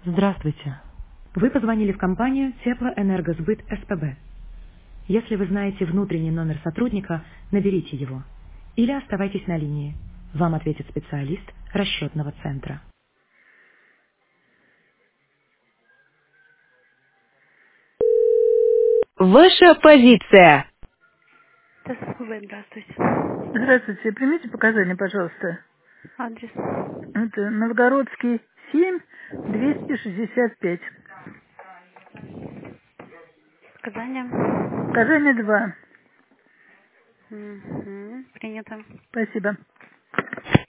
Здравствуйте. Вы позвонили в компанию Теплоэнергосбыт СПБ. Если вы знаете внутренний номер сотрудника, наберите его. Или оставайтесь на линии. Вам ответит специалист расчетного центра. Ваша позиция. Здравствуйте. Здравствуйте. Примите показания, пожалуйста. Адрес. Это Новгородский 7, 265. Сказание. Показания 2. Принято. Спасибо.